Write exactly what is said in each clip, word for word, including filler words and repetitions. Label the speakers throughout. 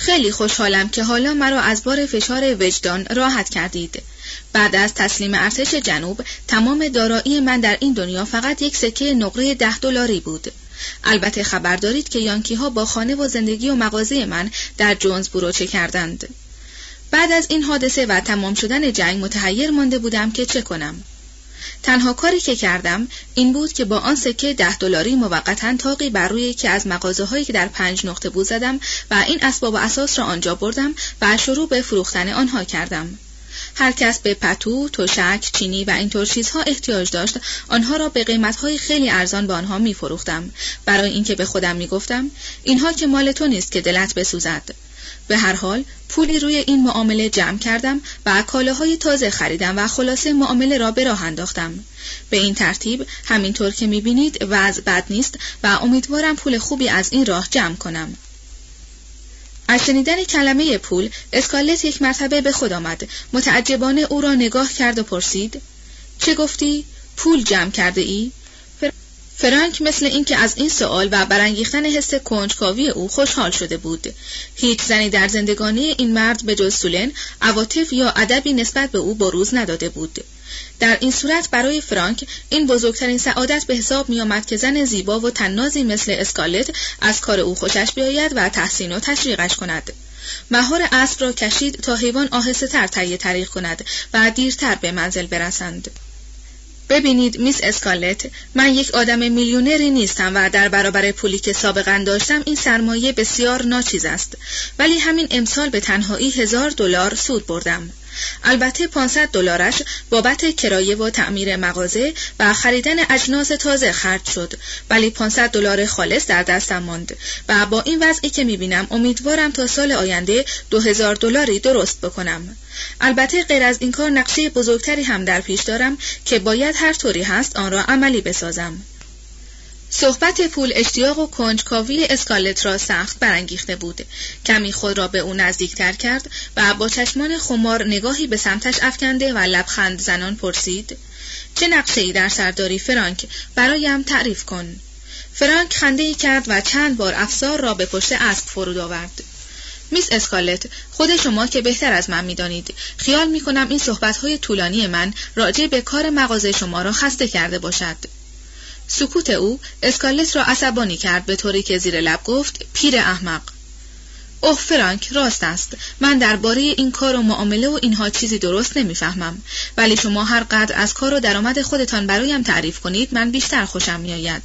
Speaker 1: خیلی خوشحالم که حالا مرا از بار فشار وجدان راحت کردید. بعد از تسلیم ارتش جنوب تمام دارایی من در این دنیا فقط یک سکه نقره ده دلاری بود. البته خبر دارید که یانکی ها با خانه و زندگی و مغازه من در جونزبورو چه کردند. بعد از این حادثه و تمام شدن جنگ متحیر مانده بودم که چه کنم. تنها کاری که کردم این بود که با آن سکه ده دلاری موقتاً طاقی بر روی یکی از مغازه‌هایی که در پنج نقطه بود زدم و این اسباب و اساس را آنجا بردم و شروع به فروختن آنها کردم. هر کس به پتو، تشک، چینی و اینطور چیزها احتیاج داشت، آنها را به قیمت‌های خیلی ارزان به آنها می‌فروختم، برای اینکه به خودم می‌گفتم اینها که مال تو نیست که دلت بسوزد. به هر حال پولی روی این معامله جمع کردم و کالاهای تازه خریدم و خلاصه معامله را به راه انداختم. به این ترتیب همینطور که می‌بینید وضع بد نیست و امیدوارم پول خوبی از این راه جمع کنم. از شنیدن کلمه پول اسکالت یک مرتبه به خود آمد. متعجبانه او را نگاه کرد و پرسید: چه گفتی؟ پول جمع کرده ای؟ فرانک مثل اینکه از این سوال و برانگیختن حس کنجکاوی او خوشحال شده بود. هیچ زنی در زندگانی این مرد به جز سولن عواطف یا ادبی نسبت به او بروز نداده بود. در این صورت برای فرانک این بزرگترین سعادت به حساب می آمد که زن زیبا و تنازی مثل اسکالت از کار او خوشش بیاید و تحسین و تشویقش کند. مهار اسب را کشید تا حیوان آهسته تر طی طریق کند و دیرتر به منزل برسند. ببینید میس اسکالت، من یک آدم میلیونری نیستم و در برابر پولی که سابقا داشتم این سرمایه بسیار ناچیز است، ولی همین امسال به تنهایی هزار دلار سود بردم. البته پانصد دلارش بابت کرایه و تعمیر مغازه و خریدن اجناس تازه خرج شد، ولی پانصد دلار خالص در دستم ماند و با این وضعی که میبینم امیدوارم تا سال آینده دو هزار دلاری درست بکنم. البته غیر از این کار نقشه بزرگتری هم در پیش دارم که باید هر طوری هست آن را عملی بسازم. صحبت پول اشتیاق و کنجکاوی اسکالت را سخت برانگیخته بود. کمی خود را به او نزدیکتر کرد و با چشمان خمار نگاهی به سمتش افکنده و لبخند زنان پرسید: چه نقشه‌ای در سر داری فرانک؟ برایم تعریف کن. فرانک خنده‌ای کرد و چند بار افسار را به پشت اسب فرود آورد. میس اسکالت، خود شما که بهتر از من می‌دانید، خیال می‌کنم این صحبت‌های طولانی من راجع به کار مغازه شما را خسته کرده باشد. سکوت او اسکالت را عصبانی کرد، به طوری که زیر لب گفت: پیر احمق. اوه فرانک، راست است، من درباره این کار و معامله و اینها چیزی درست نمیفهمم، ولی شما هر قدر از کار و درآمد خودتان برایم تعریف کنید من بیشتر خوشم میآید.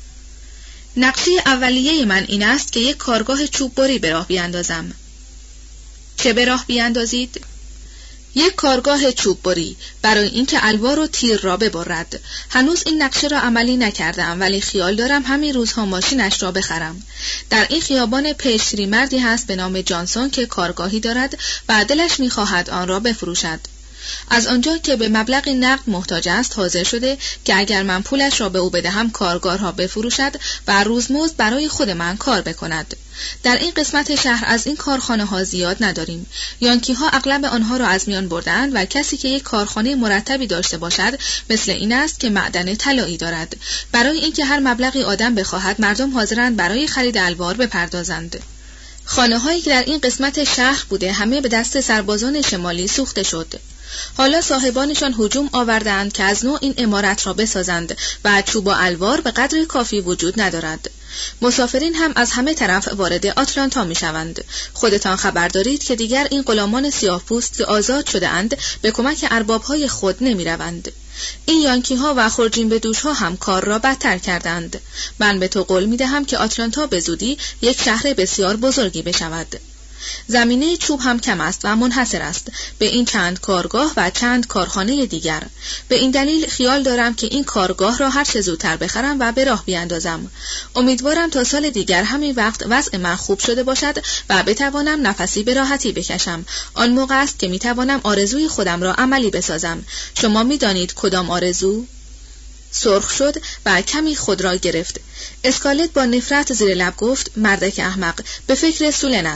Speaker 1: نقشه اولیه من این است که یک کارگاه چوب بری به راه بیاندازم. چه به راه بیاندازید؟ یک کارگاه چوب بری برای اینکه الوار و تیر را ببرد. هنوز این نقشه را عملی نکردم، ولی خیال دارم همین روزها ماشینش را بخرم. در این خیابان پیشتری مردی هست به نام جانسون که کارگاهی دارد و دلش می‌خواهد آن را بفروشد. از آنجا که به مبلغی نقد محتاج است حاضر شده که اگر من پولش را به او بدهم کارگاه را بفروشد و روزمزد برای خود من کار بکند. در این قسمت شهر از این کارخانه ها زیاد نداریم. یانکی ها اغلب آنها را از میان بردند و کسی که یک کارخانه مرتبی داشته باشد مثل این است که معدن طلایی دارد. برای اینکه هر مبلغی آدم بخواهد مردم حاضرند برای خرید الوار بپردازند. خانه هایی که در این قسمت شهر بوده همه به دست سربازان شمالی سوخته شد. حالا صاحبانشان هجوم آوردند که از نوع این عمارت را بسازند و چوب و الوار به قدر کافی وجود ندارد. مسافرین هم از همه طرف وارد آتلانتا می شوند. خودتان خبر دارید که دیگر این غلامان سیاه‌پوست که آزاد شده اند به کمک اربابهای خود نمی روند. این یانکی ها و خرجین به دوش ها هم کار را بدتر کردند. من به تو قول می دهم که آتلانتا به زودی یک شهر بسیار بزرگی بشود. زمینه چوب هم کم است و منحصر است به این چند کارگاه و چند کارخانه دیگر. به این دلیل خیال دارم که این کارگاه را هر چه زودتر بخرم و به راه بیاندازم. امیدوارم تا سال دیگر همین وقت وضع من خوب شده باشد و بتوانم نفسی به راحتی بکشم. آن موقع است که میتوانم آرزوی خودم را عملی بسازم. شما میدانید کدام آرزو؟ سرخ شد و کمی خود را گرفت. اسکالت با نفرت زیر لب گفت: مردک احمق، به فکر سولن است.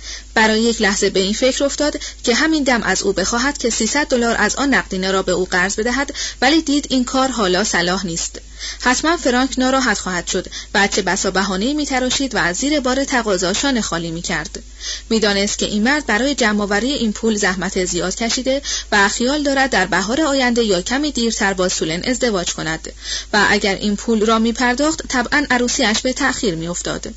Speaker 1: برای یک لحظه به این فکر افتاد که همین دم از او بخواهد که سیصد دلار از آن نقدینه را به او قرض بدهد، ولی دید این کار حالا صلاح نیست. حتما فرانک ناراحت خواهد شد و چه بسا بهانه‌ای می‌تراشید و از زیر بار تقاضا شانه خالی می‌کرد. می‌دانست که این مرد برای جمع‌آوری این پول زحمت زیاد کشیده و خیال دارد در بهار آینده یا کمی دیرتر با سولن ازدواج کند و اگر این پول را می‌پرداخت طبعاً عروسی‌اش به تأخیر می‌افتاد.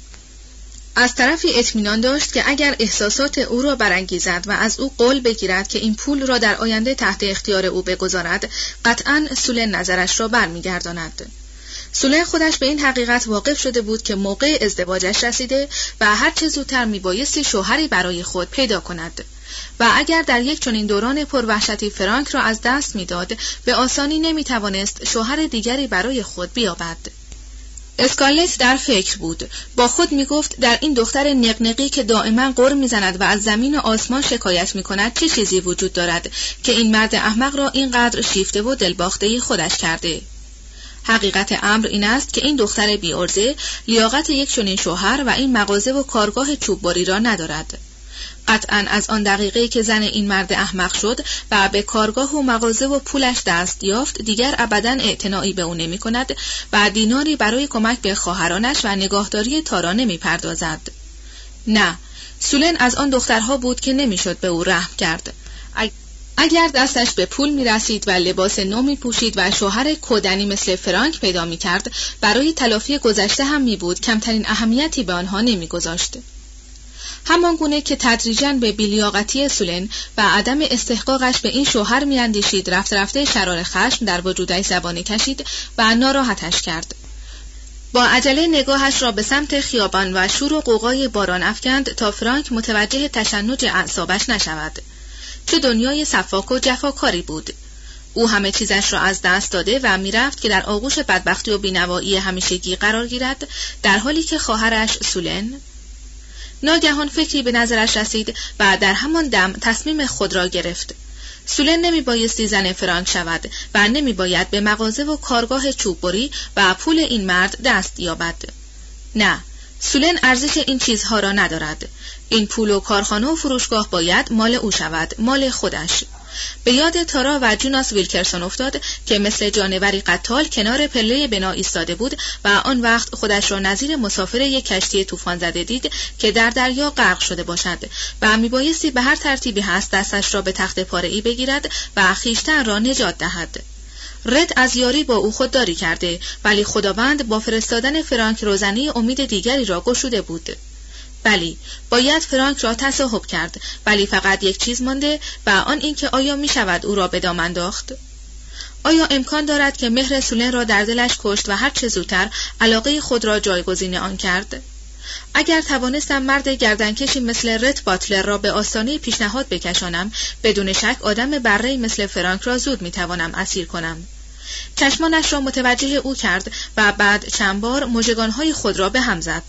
Speaker 1: از طرفی اطمینان داشت که اگر احساسات او را برانگیزد و از او قول بگیرد که این پول را در آینده تحت اختیار او بگذارد، قطعاً سولن نظرش را برمیگرداند. سولن خودش به این حقیقت واقف شده بود که موقع ازدواجش رسیده و هر چه زودتر میبایستی شوهری برای خود پیدا کند و اگر در یک چنین دوران پروحشتی فرانک را از دست میداد، به آسانی نمیتوانست شوهر دیگری برای خود بیابد. اسکارلت در فکر بود. با خود می گفت در این دختر نقنقی که دائما غر می زند و از زمین و آسمان شکایت می کند چه چیزی وجود دارد که این مرد احمق را اینقدر شیفته و دلباخته خودش کرده. حقیقت امر این است که این دختر بی عرضه لیاقت یک چنین شوهر و این مغازه و کارگاه چوببری را ندارد. قطعاً از آن دقیقه‌ای که زن این مرد احمق شد و به کارگاه و مغازه و پولش دست یافت، دیگر ابداً اعتنایی به او نمی کند و دیناری برای کمک به خواهرانش و نگاهداری تارا نمی پردازد. نه، سولن از آن دخترها بود که نمیشد به او رحم کرد. اگر دستش به پول می رسید و لباس نو می پوشید و شوهر کودنی مثل فرانک پیدا می کرد، برای تلافی گذشته هم می بود کمترین اهمیتی به آنها نمی گذاشت. همان گونه که تدریجاً به بی‌لیاقتی سولن و عدم استحقاقش به این شوهر میاندیشید، رفته رفته شرار خشم در وجودش زبانه کشید و ناراحتش کرد. با عجله نگاهش را به سمت خیابان و شور و غوغای باران افکند تا فرانک متوجه تشنج اعصابش نشود. چه دنیای سفاک و جفاکاری بود! او همه چیزش را از دست داده و میرفت که در آغوش بدبختی و بینوایی همیشگی قرار گیرد، در حالی که خواهرش سولن. ناگهان فکری به نظرش رسید و در همان دم تصمیم خود را گرفت. سولن نمی بایستی زن فرانک شود و نمی باید به مغازه و کارگاه چوببری و پول این مرد دست یابد. نه، سولن ارزش این چیزها را ندارد. این پول و کارخانه و فروشگاه باید مال او شود، مال خودش. به یاد تارا و جوناس ویلکرسون افتاد که مثل جانوری قتال کنار پله بنا ایستاده بود و آن وقت خودش را نظیر مسافر یک کشتی طوفان زده دید که در دریا غرق شده باشد و میبایستی به هر ترتیبی هست دستش را به تخت پاره‌ای بگیرد و خویشتن را نجات دهد. رد از یاری با او خودداری کرده، ولی خداوند با فرستادن فرانک روزنه امید دیگری را گشوده بود. بلی، باید فرانک را تصاحب کرد، ولی فقط یک چیز مانده و آن این که آیا می شود او را به دام انداخت؟ آیا امکان دارد که مهر سولن را در دلش کشت و هر چه زودتر علاقه خود را جایگزین آن کرد؟ اگر توانستم مرد گردنکشی مثل رت باتلر را به آستانه پیشنهاد بکشانم، بدون شک آدم بره‌ای مثل فرانک را زود می توانم اسیر کنم. چشمانش را متوجه او کرد و بعد چند بار مژگانهای خود را به هم زد.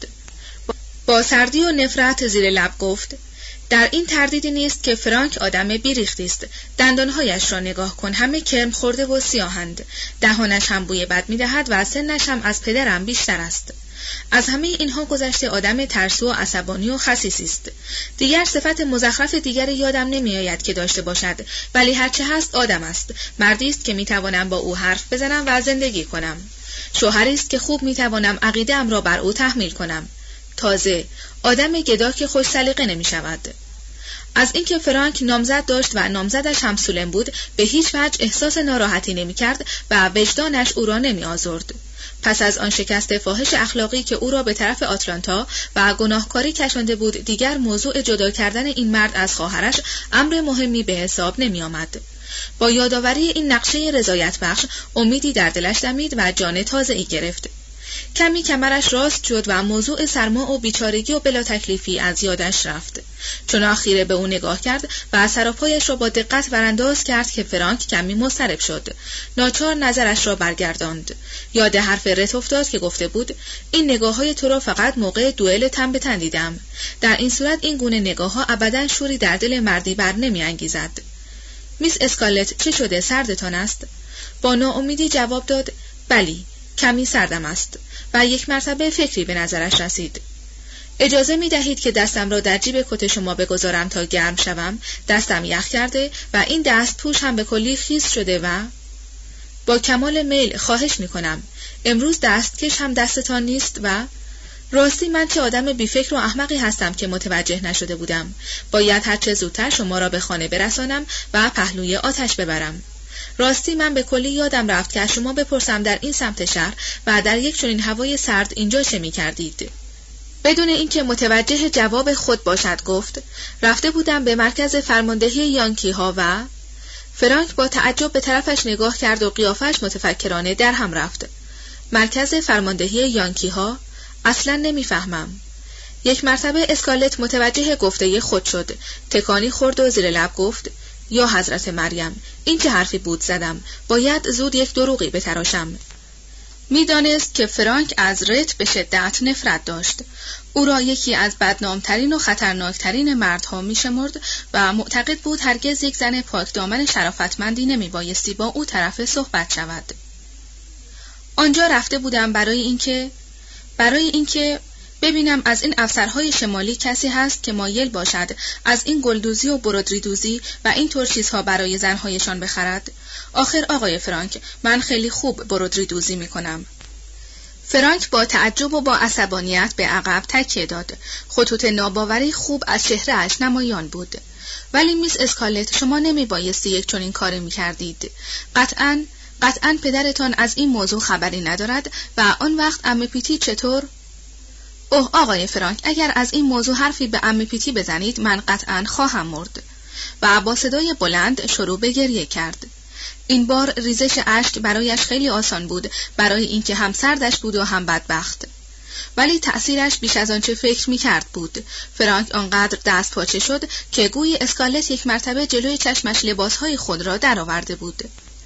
Speaker 1: با سردی و نفرت زیر لب گفت: در این تردیدی نیست که فرانک آدم بیریختی است. دندانهایش را نگاه کن، همه کرم خورده و سیاهند. دهانش هم بوی بد می‌دهد و سنش هم از پدرم بیشتر است. از همه اینها گذشته آدم ترسو و عصبانی و خسیسی است. دیگر صفت مزخرف دیگری یادم نمی‌آید که داشته باشد، ولی هرچه هست آدم است. مردی است که می‌توانم با او حرف بزنم و زندگی کنم. شوهری است که خوب می‌توانم عقیده‌ام را بر او تحمیل کنم. تازه آدم گدا که خوش سلیقه نمی شود. از اینکه فرانک نامزد داشت و نامزدش هم سولن بود به هیچ وجه احساس ناراحتی نمی کرد و وجدانش او را نمی آزرد. پس از آن شکست فاحش اخلاقی که او را به طرف آتلانتا و گناهکاری کشانده بود، دیگر موضوع جدا کردن این مرد از خواهرش امر مهمی به حساب نمی آمد. با یادآوری این نقشه رضایت بخش امیدی در دلش دمید و جان تازه‌ای گرفت. کمی کمرش راست شد و موضوع سرما و بیچارگی و بلا تکلیفی از یادش رفت. چون خیره به او نگاه کرد و سراپایش را با دقت برانداز کرد که فرانک کمی مضطرب شد. ناچار نظرش را برگرداند. یاد حرف رت افتاد که گفته بود: این نگاه‌های تو را فقط موقع دوئل تن به تن دیدم. در این صورت این گونه نگاه‌ها ابداً شوری در دل مردی بر نمی‌انگیزد. میس اسکارلت، چه شده؟ سردتان است؟ با ناامیدی جواب داد: بلی، کمی سردم است. و یک مرتبه فکری به نظرش رسید. اجازه می دهید که دستم را در جیب کت شما بگذارم تا گرم شوم؟ دستم یخ کرده و این دست پوش هم به کلی خیس شده و با کمال میل خواهش می کنم. امروز دستکش هم دستتان نیست و راستی من چه آدم بیفکر و احمقی هستم که متوجه نشده بودم. باید هرچه زودتر شما را به خانه برسانم و پهلوی آتش ببرم. راستی من به کلی یادم رفت که از شما بپرسم در این سمت شهر و در یک چنین هوای سرد اینجا چه می کردید؟ بدون اینکه متوجه جواب خود باشد گفت رفته بودم به مرکز فرماندهی یانکی ها و فرانک با تعجب به طرفش نگاه کرد و قیافش متفکرانه در هم رفت. مرکز فرماندهی یانکی ها؟ اصلا نمیفهمم. یک مرتبه اسکارلت متوجه گفته خود شد. تکانی خورد و زیر لب گفت یا حضرت مریم، این چه حرفی بود زدم؟ باید زود یک دروغی بتراشم. میدانست که فرانک از رت به شدت نفرت داشت. او را یکی از بدنامترین و خطرناکترین مردها میشمرد و معتقد بود هرگز یک زن پاکدامن شرافتمندی نمیبایستی با او طرف صحبت شود. آنجا رفته بودم برای اینکه برای اینکه ببینم از این افسرهای شمالی کسی هست که مایل باشد از این گلدوزی و برودریدوزی و این طور چیزها برای زنهایشان بخرد. آخر آقای فرانک، من خیلی خوب برودریدوزی میکنم. فرانک با تعجب و با عصبانیت به عقب تکیه داد. خطوط ناباوری خوب از چهره‌اش نمایان بود. ولی میس اسکارلت، شما نمی بایستی یک چنین کاری میکردید. قطعاً قطعاً پدرتان از این موضوع خبری ندارد و آن وقت عمه پیتی چطور؟ اوه آقای فرانک، اگر از این موضوع حرفی به عمه پیتی بزنید من قطعاً خواهم مرد. و با صدای بلند شروع به گریه کرد. این بار ریزش اشک برایش خیلی آسان بود، برای اینکه هم سردش بود و هم بدبخت. ولی تأثیرش بیش از آنچه فکر می‌کرد بود. فرانک آنقدر دست پاچه شد که گویی اسکارلت یک مرتبه جلوی چشمش لباسهای خود را درآورده بود.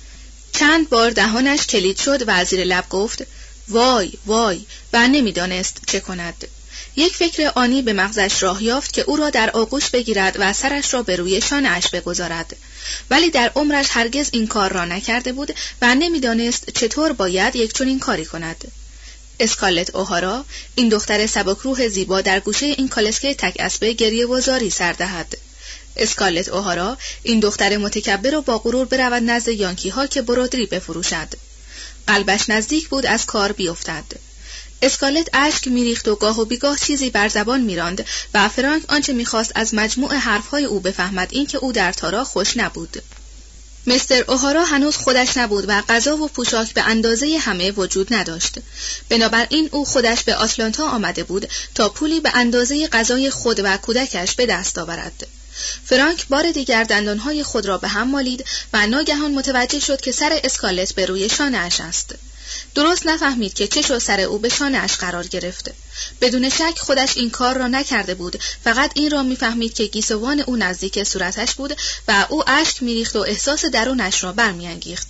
Speaker 1: چند بار دهانش کلید شد و زیر لب گفت وای وای و نمیدانست چه کند. یک فکر آنی به مغزش راه یافت که او را در آغوش بگیرد و سرش را به روی شانه‌اش بگذارد، ولی در عمرش هرگز این کار را نکرده بود و نمیدانست چطور باید یک چنین کاری کند. اسکارلت اوهارا، این دختر سبکروح زیبا، در گوشه این کالسکه تک اسبه گریه و زاری سر دهد. اسکارلت اوهارا، این دختر متکبر و با غرور برود نزد یانکی ها که برودری بفروشد. قلبش نزدیک بود از کار بیفتد. اسکارلت اشک میریخت و گاه و بیگاه چیزی بر زبان میراند و فرانک آنچه میخواست از مجموع حرفهای او بفهمد این که او در تارا خوش نبود. مستر اوهارا هنوز خودش نبود و غذا و پوشاک به اندازه همه وجود نداشت. بنابراین او خودش به آتلانتا آمده بود تا پولی به اندازه غذای خود و کودکش به دست آورد. فرانک بار دیگر دندانهای خود را به هم مالید و ناگهان متوجه شد که سر اسکارلت به روی شانه‌اش است. درست نفهمید که چه شد سر او به شانه‌اش قرار گرفت. بدون شک خودش این کار را نکرده بود، فقط این را میفهمید که گیسوان او نزدیک صورتش بود و او اشک میریخت و احساس درونش را برمیانگیخت.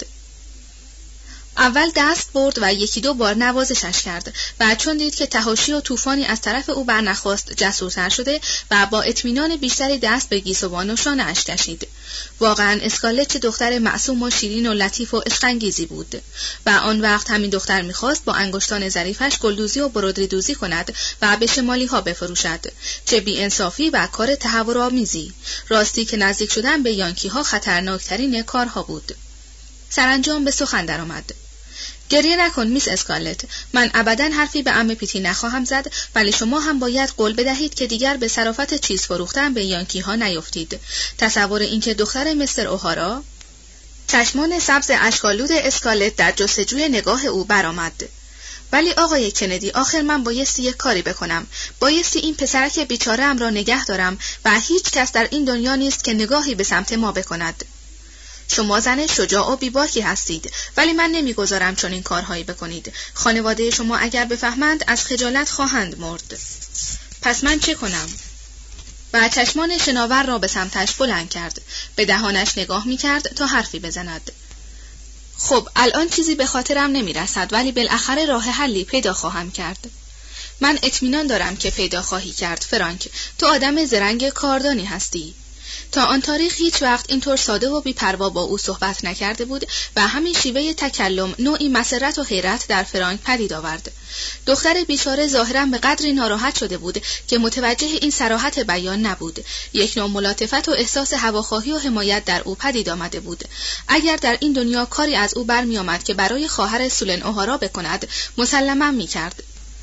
Speaker 1: اول دست برد و یکی دو بار نوازشش کرد و چون دید که تحاشی و طوفانی از طرف او برنخواست جسورتر شده و با اطمینان بیشتری دست به گیسوان و شانه‌اش کشید. واقعا اسکارلت چه دختر معصوم و شیرین و لطیف و عشق‌انگیزی بود و آن وقت همین دختر میخواست با انگشتان ظریفش گلدوزی و برودریدوزی کند و به شمالی ها بفروشد. چه بی‌انصافی و کار تهورآمیزی! راستی که نزدیک شدن به یانکی ها خطرناکترین کارها بود. سرانجام به سخن درآمد. گریه نکن میس اسکارلت، من ابداً حرفی به عمه پیتی نخواهم زد، ولی شما هم باید قول بدهید که دیگر به صرافت چیز فروختن به یانکی ها نیفتید. تصور اینکه دختر مستر اوهارا، چشمان سبز اشک‌آلود اسکارلت در جستجوی نگاه او برآمد. ولی آقای کندی، آخر من بایستی یک کاری بکنم. بایستی این پسرک بیچاره ام را نگه دارم و هیچ کس در این دنیا نیست که نگاهی به سمت ما بکند. شما زن شجاع و بیباکی هستید، ولی من نمیگذارم چون این کارهایی بکنید. خانواده شما اگر بفهمند از خجالت خواهند مرد. پس من چه کنم؟ و چشمان شناور را به سمتش بلند کرد. به دهانش نگاه میکرد تا حرفی بزند. خب الان چیزی به خاطرم نمیرسد، ولی بالاخره راه حلی پیدا خواهم کرد. من اطمینان دارم که پیدا خواهی کرد فرانک. تو آدم زرنگ کاردانی هستی. تا آن تاریخ هیچ وقت اینطور ساده و بی‌پروا با او صحبت نکرده بود و همین شیوه تکلم نوعی مسرت و حیرت در فرانک پدید آورد. دختر بیچاره ظاهراً به قدری ناراحت شده بود که متوجه این صراحت بیان نبود. یک نوع ملاطفت و احساس هواخواهی و حمایت در او پدید آمده بود. اگر در این دنیا کاری از او برمی آمد که برای خواهر سولن اوهارا بکند، مسلماً می‌کرد.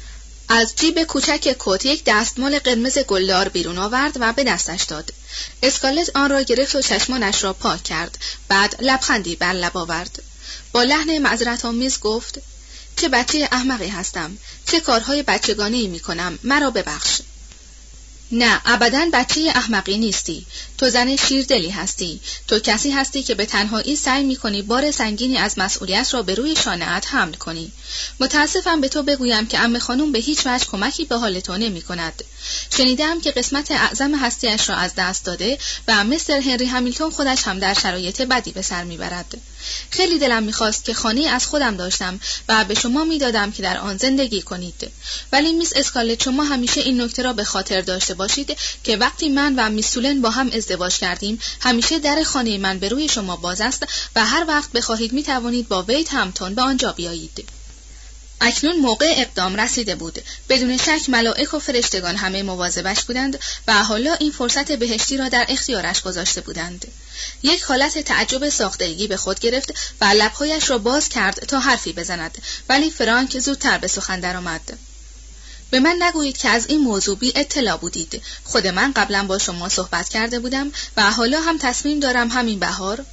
Speaker 1: از جیب کوچک کت یک دستمال قرمز گلدار بیرون آورد و به دستش داد. اسکالت آن را گرفت و چشمانش را پاک کرد. بعد لبخندی بر لب آورد. با لحن معذرت‌آمیز گفت: چه بچه احمقی هستم، چه کارهای بچگانه‌ای می‌کنم، مرا ببخش. نه، ابداً بچه احمقی نیستی. تو زن شیردلی هستی. تو کسی هستی که به تنهایی سعی می‌کنی بار سنگینی از مسئولیت را به روی شانه‌ات حمل کنی. متاسفم به تو بگویم که عمه خانم به هیچ وجه کمکی به حال تو نمی‌کند. شنیدم که قسمت اعظم هستیش را از دست داده و مستر هنری همیلتون خودش هم در شرایط بدی به سر می‌برد. خیلی دلم می‌خواست که خانه از خودم داشتم و به شما می‌دادم که در آن زندگی کنید. ولی میس اسکالت، شما همیشه این نکته را به خاطر داشته باشید که وقتی من و میس سولن با هم ازدواج کردیم، همیشه در خانه من به روی شما باز است و هر وقت بخواهید می‌توانید با ویت همتون به آنجا بیایید. اکنون موقع اقدام رسیده بود. بدون شک ملائک و فرشتگان همه مواظبش بودند و حالا این فرصت بهشتی را در اختیارش گذاشته بودند. یک حالت تعجب ساختگی به خود گرفت و لب‌هایش را باز کرد تا حرفی بزند، ولی فرانک زودتر به سخن درآمد. به من نگویید که از این موضوع بی اطلاع بودید. خود من قبلا با شما صحبت کرده بودم و حالا هم تصمیم دارم همین بهار.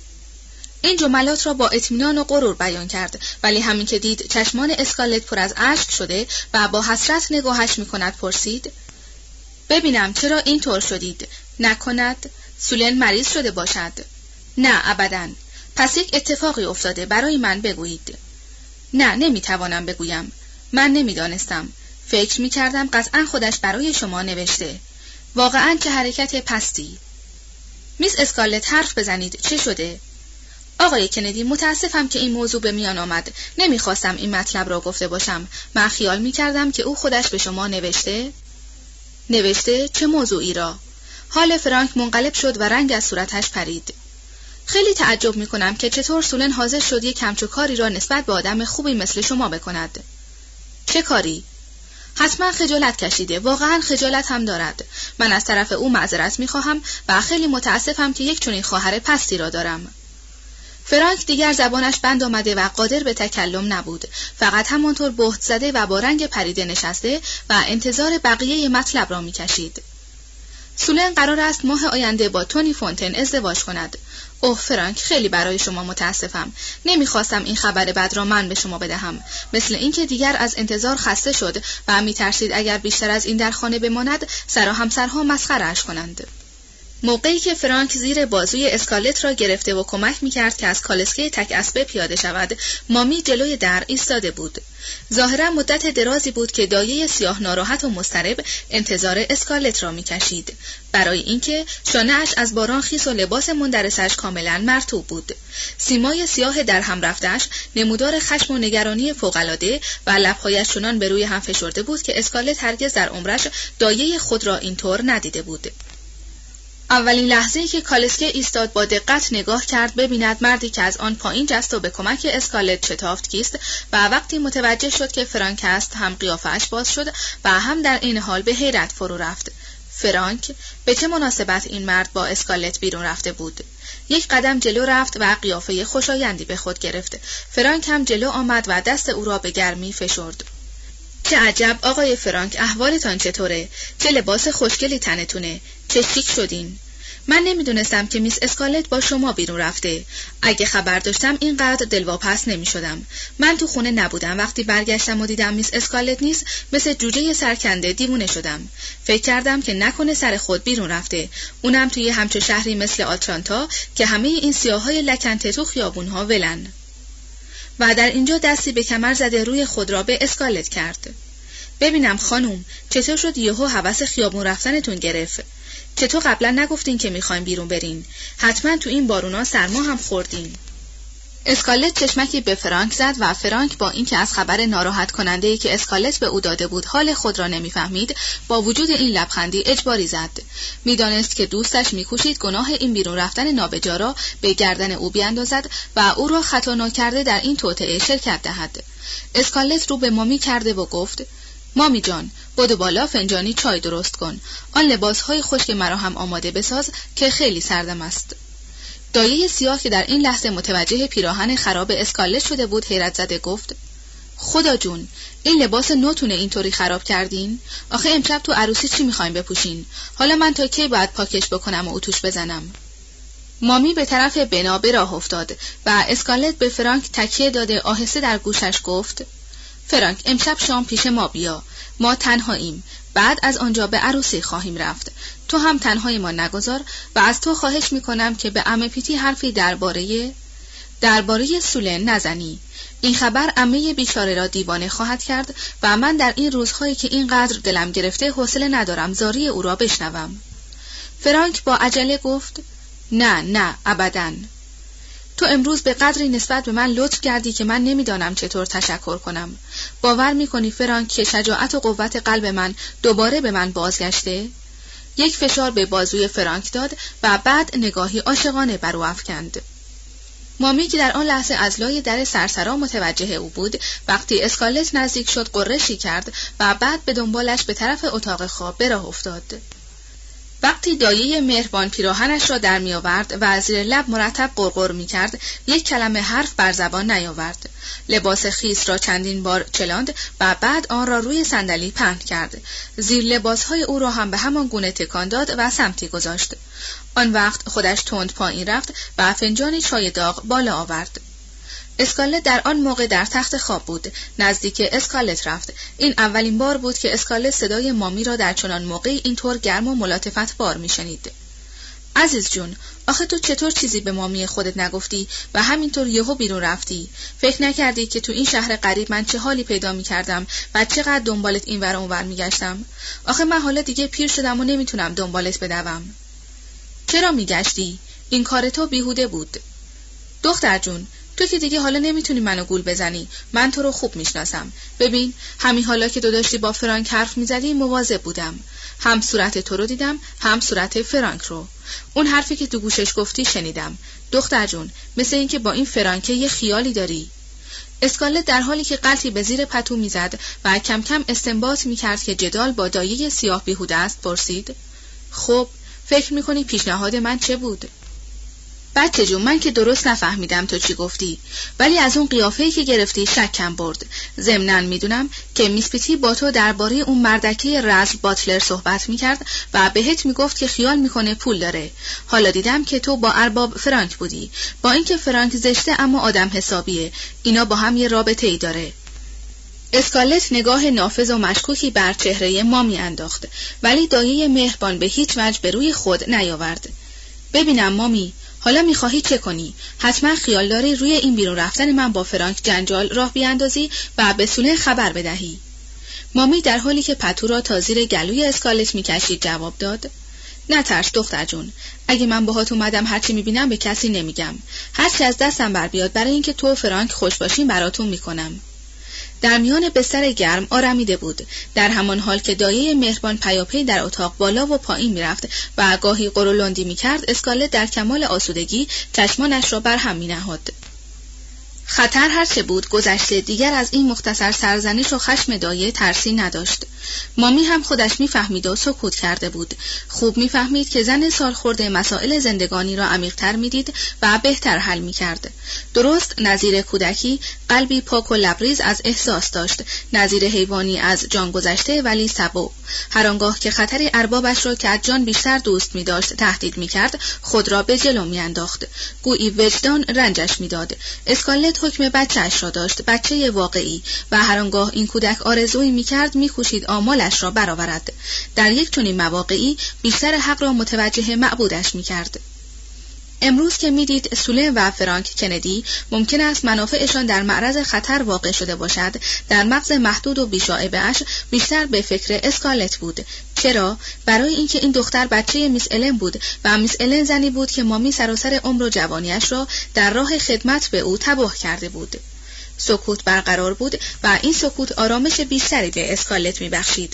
Speaker 1: این جملات را با اطمینان و غرور بیان کرد، ولی همین که دید چشمان اسکالت پر از اشک شده و با حسرت نگاهش می‌کند پرسید: ببینم چرا اینطور شدید؟ نکند سولن مریض شده باشد؟ نه ابداً. پس یک اتفاقی افتاده، برای من بگویید. نه، نمیتوانم بگویم. من نمیدانستم. فکر می‌کردم قطعاً خودش برای شما نوشته. واقعاً چه حرکت پستی. میس اسکالت، حرف بزنید. چه شده؟ آقای کندی، متاسفم که این موضوع به میان آمد. نمیخواستم این مطلب را گفته باشم. من خیال میکردم که او خودش به شما نوشته. نوشته؟ چه موضوعی را؟ حال فرانک منقلب شد و رنگ از صورتش پرید. خیلی تعجب میکنم که چطور سولن حاضر شد یک همچو کاری را نسبت به آدم خوبی مثل شما بکند. چه کاری؟ حتما خجالت کشیده. واقعا خجالت هم دارد. من از طرف او معذرت میخواهم و خیلی متاسفم که یک چنین خواهر پستی را دارم. فرانک دیگر زبانش بند آمده و قادر به تکلم نبود. فقط همانطور بهت زده و با رنگ پریده نشسته و انتظار بقیه مطلب را می‌کشید. سولن قرار است ماه آینده با تونی فونتن ازدواج کند. اوه فرانک، خیلی برای شما متاسفم. نمیخواستم این خبر بد را من به شما بدهم. مثل اینکه دیگر از انتظار خسته شد و میترسید اگر بیشتر از این در خانه بماند سر و همسرها مسخره‌اش کنند. موقعی که فرانک زیر بازوی اسکالت را گرفته و کمک میکرد که از کالسکه تک اسبه پیاده شود، مامی جلوی در ایستاده بود. ظاهرا مدت درازی بود که دایه سیاه ناراحت و مضطرب انتظار اسکالت را میکشید، برای اینکه شانه‌اش از باران خیس و لباس مندرسش کاملا مرطوب بود. سیمای سیاه در هم رفتش نمودار خشم و نگرانی فوق‌العاده و لب‌هایش چنان به روی هم فشرده بود که اسکالت هرگز در عمرش دایه خود را اینطور ندیده بود. اولین لحظه‌ای که کالسکه ایستاد با دقت نگاه کرد ببیند مردی که از آن پایین جست و به کمک اسکالت شتافت کیست و وقتی متوجه شد که فرانک است هم قیافه‌اش باز شد و هم در این حال به حیرت فرو رفت. فرانک به چه مناسبت این مرد با اسکالت بیرون رفته بود؟ یک قدم جلو رفت و قیافه خوشایندی به خود گرفت. فرانک هم جلو آمد و دست او را به گرمی فشرد. چه عجب آقای فرانک، احوالتان چطوره؟ چه لباس خوشگلی تنتونه، چه شیک شدین. من نمیدونستم که میس اسکالت با شما بیرون رفته. اگه خبر داشتم اینقدر دلواپس نمی شدم. من تو خونه نبودم. وقتی برگشتم و دیدم میس اسکالت نیست، مثل جوجه سرکنده دیوونه شدم. فکر کردم که نکنه سر خود بیرون رفته، اونم توی همچو شهری مثل آترانتا که همه این سیاهای لکنته تو خیابونها ولن. و در اینجا دستی به کمر زده روی خود را به اسکالت کرد. ببینم خانوم، چطور شد یهو هوس خیابون رفتنتون گرفت؟ چطور قبلا نگفتین که میخوایم بیرون برین؟ حتما تو این بارونا سرما هم خوردین. اسکالت چشمکی به فرانک زد و فرانک با اینکه از خبر ناراحت کننده‌ای که اسکالت به او داده بود حال خود را نمیفهمید، با وجود این لبخندی اجباری زد. میدانست که دوستش میکوشید گناه این بیرون رفتن نابجا را به گردن او بیاندازد و او را خطا ناکرده در این توطئه شرکت دهد. اسکالت رو به مامی کرده و گفت: مامی جان، بدو بالا فنجانی چای درست کن. آن لباسهای خشک مرا هم آماده بساز که خیلی سردم است. دایه سیاه که در این لحظه متوجه پیراهن خراب اسکالت شده بود حیرت زده گفت: خدا جون، این لباس نوتونه اینطوری خراب کردین؟ آخه امشب تو عروسی چی میخوایم بپوشین؟ حالا من تا کی باید پاکش بکنم و اتوش بزنم؟ مامی به طرف بنا به راه افتاد و اسکالت به فرانک تکیه داده آهسته در گوشش گفت: فرانک، امشب شام پیش ما بیا. ما تنهاییم. بعد از آنجا به عروسی خواهیم رفت. تو هم تنهای ما نگذار و از تو خواهش میکنم که به عمه پیتی حرفی درباره درباره سولن نزنی. این خبر عمه بیچاره را دیوانه خواهد کرد و من در این روزهایی که اینقدر دلم گرفته حوصله ندارم زاری او را بشنوم. فرانک با عجله گفت: نه نه ابداً. تو امروز به قدری نسبت به من لطف کردی که من نمیدانم چطور تشکر کنم. باور میکنی فرانک که شجاعت و قوت قلب من دوباره به من بازگشته؟ یک فشار به بازوی فرانک داد و بعد نگاهی عاشقانه بر او افکند. مامی که در آن لحظه از لای در سرسرا متوجه او بود، وقتی اسکالت نزدیک شد قرشی کرد و بعد به دنبالش به طرف اتاق خواب به راه افتاد. وقتی دایه مهربان پیراهنش را در می آورد و زیر لب مرتب قرقر می کرد، یک کلمه حرف بر زبان نیاورد. لباس خیس را چندین بار چلاند و بعد آن را روی صندلی پهن کرد. زیر لباسهای او را هم به همان گونه تکان داد و سمتی گذاشت. آن وقت خودش تند پایین رفت و فنجان چای داغ بالا آورد. اسکالت در آن موقع در تخت خواب بود. نزدیک اسکالت رفت. این اولین بار بود که اسکالت صدای مامی را در چنان موقعی اینطور گرم و ملاطفت بار میشنید. عزیز جون، آخه تو چطور چیزی به مامی خودت نگفتی و همینطور یهو بیرون رفتی؟ فکر نکردی که تو این شهر غریب من چه حالی پیدا میکردم و چقدر دنبالت اینور اونور میگشتم؟ آخه من حالا دیگه پیر شدم و نمیتونم دنبالت بدوم. چرا میگشتی؟ این کار تو بیهوده بود. دختر جون، تو که دیگه حالا نمیتونی منو گول بزنی. من تو رو خوب میشناسم. ببین، همین حالا که تو داشتی با فرانک حرف میزدی مواظب بودم. هم صورت تو رو دیدم، هم صورت فرانک رو. اون حرفی که تو گوشش گفتی شنیدم. دختر جون، مثل این که با این فرانکه یه خیالی داری. اسکالت در حالی که قلتی به زیر پتو میزد و کم کم استنباط میکرد که جدال با دایه سیاه بیهوده است پرسید: خب، فکر میکنی پیشنهاد من چه بود؟ بچه جون، من که درست نفهمیدم تو چی گفتی، ولی از اون قیافه‌ای که گرفتی شکم برد. ضمناً میدونم که میس پیتی با تو درباره اون مردکه رزل باتلر صحبت میکرد و بهت میگفت که خیال میکنه پول داره. حالا دیدم که تو با ارباب فرانک بودی. با اینکه فرانک زشته اما آدم حسابیه. اینا با هم یه رابطه ای داره. اسکالت نگاه نافذ و مشکوکی بر چهره مامی انداخت، ولی دایه مهربان به هیچ وجه به روی خود نیاورد. ببینم مامی، حالا میخواهی چه کنی؟ حتما خیال داری روی این بیرون رفتن من با فرانک جنجال راه بیاندازی و به سولن خبر بدهی. مامی در حالی که پتو را تا زیر گلوی اسکالت میکشید جواب داد: نه ترس دختر جون، اگه من باهات اومدم هرچی میبینم به کسی نمیگم. هرچی از دستم بر بیاد برای اینکه تو و فرانک خوش باشین براتون میکنم. در میان بستر گرم آرمیده بود، در همان حال که دایه مهربان پیاپی در اتاق بالا و پایین میرفت و گاهی قرولندی میکرد. اسکالت در کمال آسودگی چشمانش را بر هم مینهاد. خطر هرچه بود گذشته، دیگر از این مختصر سرزنش و خشم دایه ترسی نداشت. مامی هم خودش میفهمید و سکوت کرده بود. خوب میفهمید که زن سالخورده مسائل زندگانی را عمیق‌تر میدید و بهتر حل میکرد. درست نظیر کودکی، قلبی پاک و لبریز از احساس داشت، نظیر حیوانی از جان گذشته ولی سبو. هر آنگاه که خطری اربابش را که از جان بیشتر دوست می‌داشت تهدید می‌کرد، خود را به جلو می‌انداخت. گویی وجدان رنجش می‌داد. اسکالت حکم بچه‌اش را داشت، بچه واقعی، و هر آنگاه این کودک آرزویی می‌کرد می‌کوشید آمالش را برآورد. در یک چنین مواقعی بیشتر حق را متوجه معبودش می‌کرد. امروز که میدید سولن و فرانک کندی ممکن است منافعشان در معرض خطر واقع شده باشد، در مغز محدود و بی‌شائبه‌اش بیشتر به فکر اسکارلت بود. چرا؟ برای اینکه این دختر بچه میس الن بود و میس الن زنی بود که مامی سراسر عمر و جوانیش را در راه خدمت به او تباه کرده بود. سکوت برقرار بود و این سکوت آرامش بیشتری به اسکارلت میبخشید.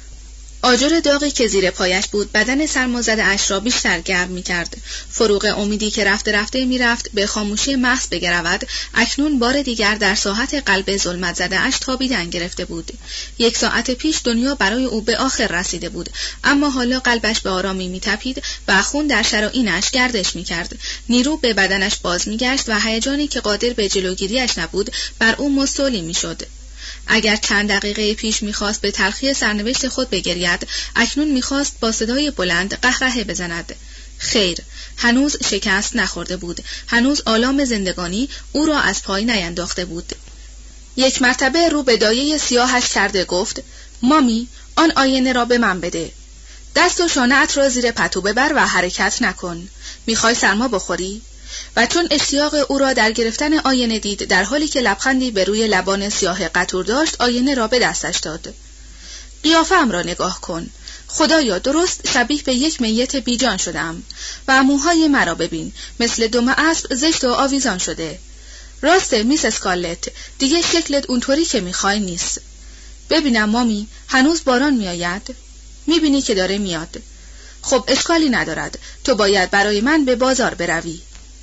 Speaker 1: آجر داغی که زیر پایش بود بدن سرمازده اش را بیشتر گرم می کرد. فروغ امیدی که رفته رفته می رفت به خاموشی محض بگرود، اکنون بار دیگر در ساحت قلب ظلمت زده اش تابیدن گرفته بود. یک ساعت پیش دنیا برای او به آخر رسیده بود، اما حالا قلبش به آرامی می تپید و خون در شرائینش گردش می کرد. نیرو به بدنش باز می گشت و هیجانی که قادر به جلوگیریش نبود بر او مستولی می شد. اگر چند دقیقه پیش میخواست به تلخی سرنوشت خود بگرید، اکنون میخواست با صدای بلند قهقهه بزند. خیر، هنوز شکست نخورده بود، هنوز آلام زندگانی او را از پای نینداخته بود. یک مرتبه رو به دایه سیاهش کرده گفت: مامی، آن آینه را به من بده. دست و شانه‌ات را زیر پتو ببر و حرکت نکن. میخوای سرما بخوری؟ و چون اشتیاق او را در گرفتن آینه دید، در حالی که لبخندی به روی لبان سیاه قطور داشت، آینه را به دستش داد. قیافه‌ام را نگاه کن. خدایا، درست شبیه به یک میت بیجان شدم. و موهای مرا ببین، مثل دم اسب زشت و آویزان شده. راسته میس اسکارلت، دیگه شکلت اونطوری که میخوای نیست. ببینم مامی، هنوز باران میآید؟ میبینی که داره میاد. خب اشکالی ندارد، تو باید برای من به بازار بروی.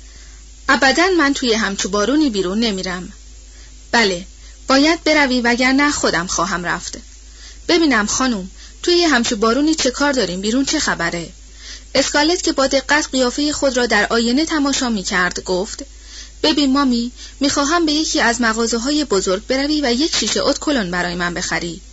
Speaker 1: ابداً من توی همچو بارونی بیرون نمیرم. بله، باید بروی وگرنه خودم خواهم رفت. ببینم خانم، توی همچو بارونی چه کار داریم؟ بیرون چه خبره؟ اسکارلت که با دقت قیافه خود را در آینه تماشا می کرد گفت: ببین مامی، میخواهم به یکی از مغازه‌های بزرگ بروی و یک شیشه ادکلون برای من بخری.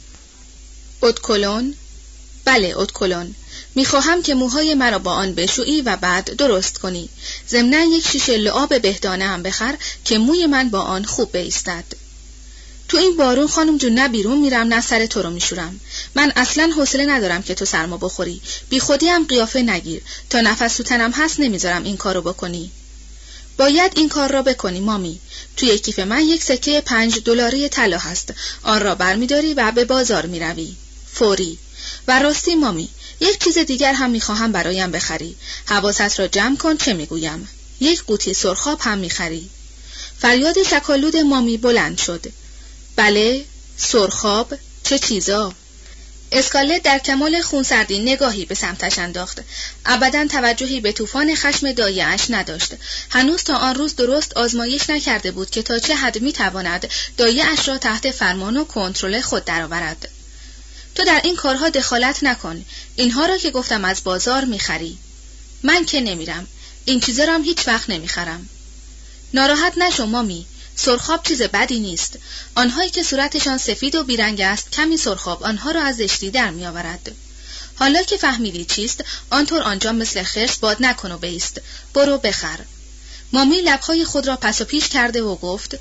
Speaker 1: ادکلون؟ بله، ادکلون. میخواهم که موهای مرا با آن بشویی و بعد درست کنی. ضمناً یک شیشه لعاب بهدانه هم بخر که موی من با آن خوب بایستد. تو این بارون خانم جون، نه بیرون میرم نه سر تو رو میشورم. من اصلاً حوصله ندارم که تو سرما بخوری. بی خودی هم قیافه نگیر. تا نفس تو تنم هست نمیذارم این کارو بکنی. باید این کار را بکنی مامی. توی کیف من یک سکه پنج دلاری طلا هست. آن را برمیداری و به بازار میروی. فوری. و راستی مامی، یک چیز دیگر هم میخواهم برایم بخری. حواست را جمع کن چه میگویم. یک قوطی سرخاب هم میخری. فریاد شکالود مامی بلند شد. بله، سرخاب؟ چه چیزا؟ اسکارلت در کمال خونسردی نگاهی به سمتش انداخت. ابداً توجهی به طوفان خشم دایه اش نداشت. هنوز تا آن روز درست آزمایش نکرده بود که تا چه حد میتواند دایه اش را تحت فرمان و کنترل خود درآورد. تو در این کارها دخالت نکن. اینها را که گفتم از بازار میخری. من که نمیرم. این چیزا را هم هیچ وقت نمیخرم. ناراحت نشو مامی. سرخاب چیز بدی نیست. آنهایی که صورتشان سفید و بیرنگ است، کمی سرخاب آنها را از زشتی در میآورد. حالا که فهمیدی چیست، آنطور آنجا مثل خرس باد نکن و بایست. برو بخر. مامی لبهای خود را پس و پیش کرده و گفت: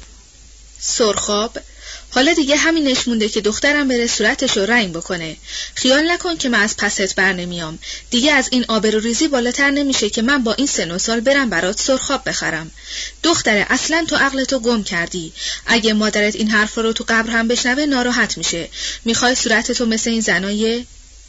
Speaker 1: سرخاب؟ حالا دیگه همینش مونده که دخترم بره صورتشو رنگ بکنه. خیال نکن که من از پست بر نمیام. دیگه از این آبروریزی بالاتر نمیشه که من با این سن و سال برم برات سرخاب بخرم. دختره، اصلا تو عقلتو گم کردی. اگه مادرت این حرف رو تو قبر هم بشنوه ناراحت میشه. میخوای صورتتو مثل این زنایه؟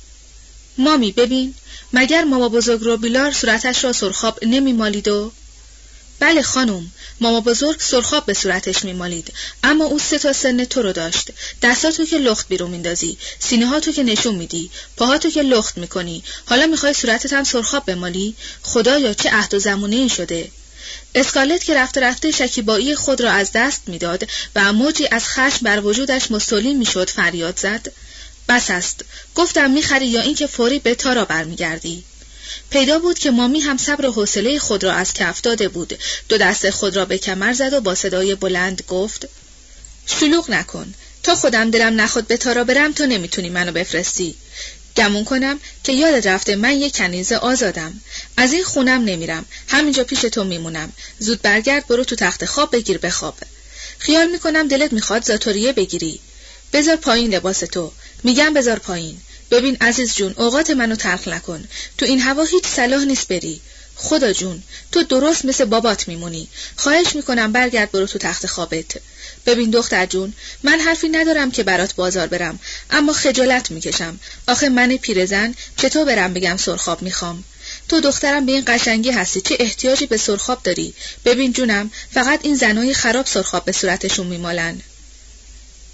Speaker 1: مامی ببین، مگر ماما بزرگ رو بیلار صورتش را سرخاب نمیمالید و؟ بله خانم، ماما بزرگ سرخاب به صورتش میمالید، اما او سه تا سن تو رو داشت. دستاتو که لخت بیرون میندازی، سینه ها تو که نشون میدی، پاهاتو که لخت میکنی. حالا میخوای صورتت هم سرخاب بمالی؟ خدایا چه عهد و زمونه این شده. اسکارلت که رفته رفته شکیبایی خود را از دست میداد و موجی از خشم بر وجودش مستولی میشد فریاد زد: بس است، گفتم میخری یا اینکه فوری به تارا برمیگردی. پیدا بود که مامی هم صبر و حوصله خود را از کف داده بود. دو دست خود را به کمر زد و با صدای بلند گفت: شلوغ نکن. تا خودم دلم نخواد به تارا برم تو نمیتونی منو بفرستی. گمون کنم که یاد رفته من یک کنیز آزادم. از این خونم نمیرم. همینجا پیش تو میمونم. زود برگرد، برو تو تخت خواب بگیر بخواب. خیال میکنم دلت میخواد زاتوریه بگیری. بذار پایین لباس تو. میگم بذار پایین. ببین عزیز جون، اوقات منو تلخ نکن. تو این هوا هیچ صلاح نیست بری. خدا جون، تو درست مثل بابات میمونی. خواهش میکنم برگرد برو تو تخت خوابت. ببین دختر جون، من حرفی ندارم که برات بازار برم، اما خجالت میکشم. آخه من پیرزن چطور برم بگم سرخاب میخوام؟ تو دخترم به این قشنگی هستی، چه احتیاجی به سرخاب داری؟ ببین جونم، فقط این زنای خراب سرخاب به صورتشون میمالن.